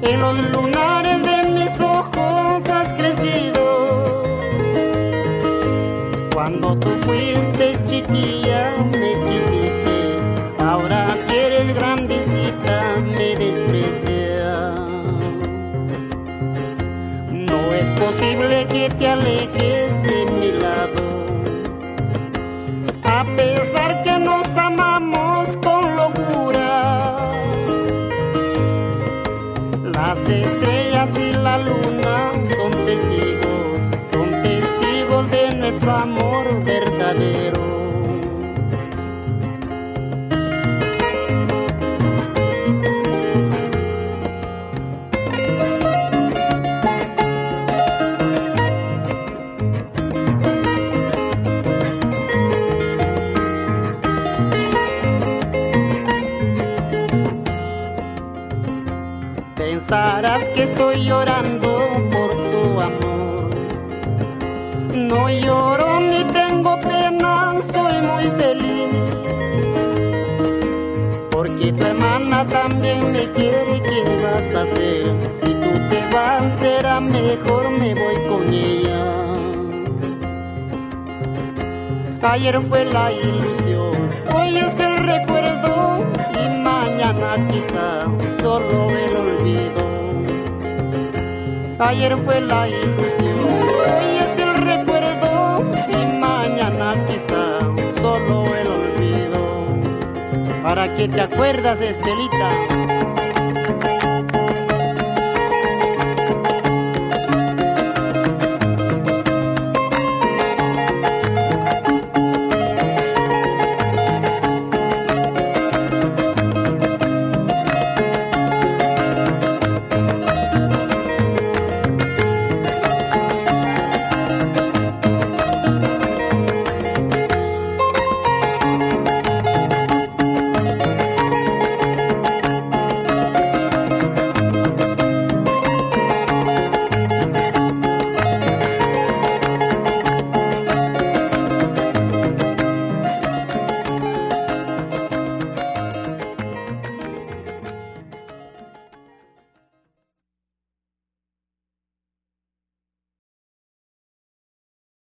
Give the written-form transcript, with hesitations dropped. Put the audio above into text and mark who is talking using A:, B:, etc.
A: En los lunares de mis ojos has crecido. Cuando tú fuiste chiquilla me quisiste, ahora que eres grandecita me desprecia. No es posible que te alejes de mi lado, a pesar que nos amamos con locura. Las estrellas y la luna son testigos de nuestro amor verdadero. Pensarás que estoy llorando por tu amor. No lloro ni tengo pena, soy muy feliz, porque tu hermana también me quiere. ¿Qué vas a hacer? Si tú te vas será mejor me voy con ella. Ayer fue la ilusión, hoy es el recuerdo y mañana quizá solo el olvido. Ayer fue la ilusión, hoy es el recuerdo y mañana quizá solo el olvido. ¿Para qué te acuerdas, Estelita?